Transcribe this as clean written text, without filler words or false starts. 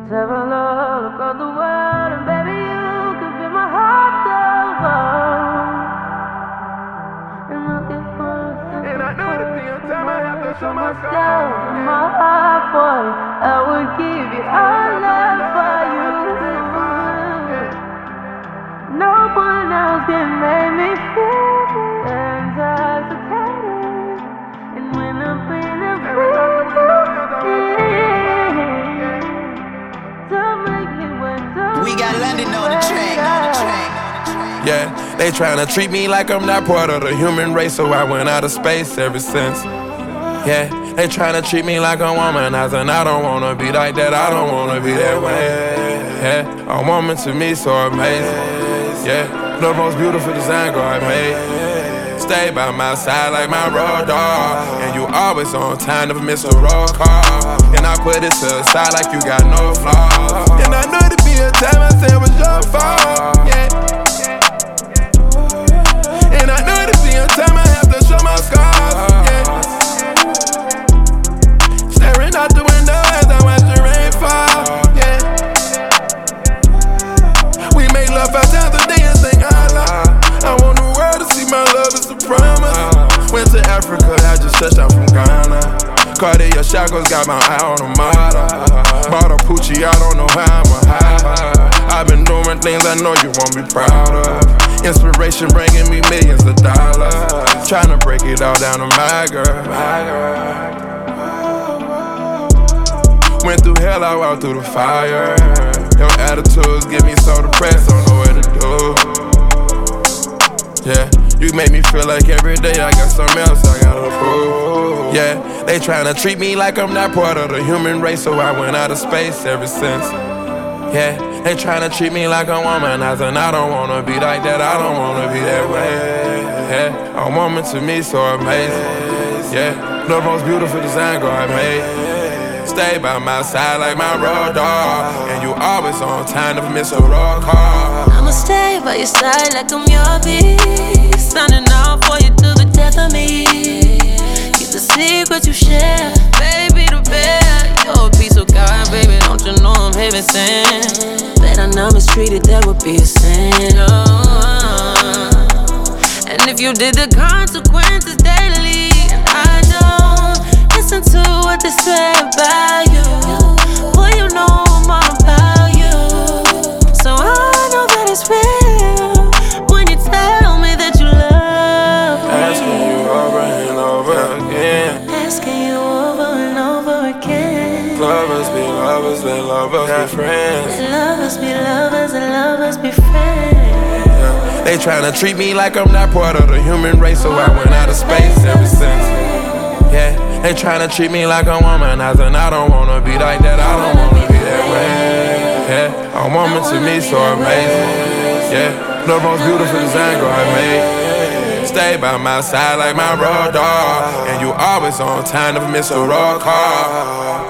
Travel all across the world, and baby, you can feel my heart go. And looking for something. And I know the damn time I have to show my love in my heart for you. I would give it all up for you. No one else can make me feel intoxicated. And when I'm feeling free, don't make me wait. We got London on the track. Yeah, they tryna treat me like I'm not part of the human race, so I went out of space ever since. Yeah, they tryna treat me like a womanizer, and I don't wanna be like that, I don't wanna be that way. Yeah, a woman to me so amazing. Yeah, the most beautiful design God made. Stay by my side like my road dog, and you always on time, never miss a roll call. And I put it to the side like you got no flaws. And I knew there'd be a time I said it was your fault. Yeah. And I knew there'd be a time I have to show my scars. Yeah. Staring out the window as I watch the rain fall. Yeah. We make love 5 times a day and sing Allah. I want the world to see my love is a promise. Went to Africa, I just touched out from Ghana. Cartier shackles, got my eye on the model. Bought a Poochie, I don't know how I'ma hide. I've been doing things I know you won't be proud of. Inspiration bringing me millions of dollars. Tryna break it all down to my girl. Went through hell, I walked through the fire. Your attitudes get me so depressed, don't know what to do. Yeah, you make me feel like every day I got something else I gotta prove. Yeah, they tryna treat me like I'm not part of the human race, so I went out of space ever since. Yeah, they tryna treat me like a womanizer, and I don't wanna be like that, I don't wanna be that way. Yeah, a woman to me so amazing. Yeah, the most beautiful design God made. Stay by my side like my road dog, and you always on time, never miss a roll call. I'ma stay by your side like I'm your beast, signing out for you to the death of me. Keep the secrets you share, baby, the bear. You're a piece of God, baby, don't you know I'm heaven sent? Bet I know mistreated, that would be a sin. And if you did the consequences daily, and I don't listen to what they say about you, boy, you know I'm all about you. So I know that it's real when you tell me that you love me. Asking you over and over again. Asking you over and over again. Lovers be lovers, let lovers be friends. Let lovers be lovers and lovers be friends. Yeah. They tryna treat me like I'm not part of the human race, so I went out of space ever since. Yeah, they tryna treat me like a womanizer, and I don't wanna be like that, I don't wanna be that way. Yeah, a woman to me so amazing. Yeah, the most beautiful design God made. Stay by my side like my road dog, and you always on time, never miss a roll call.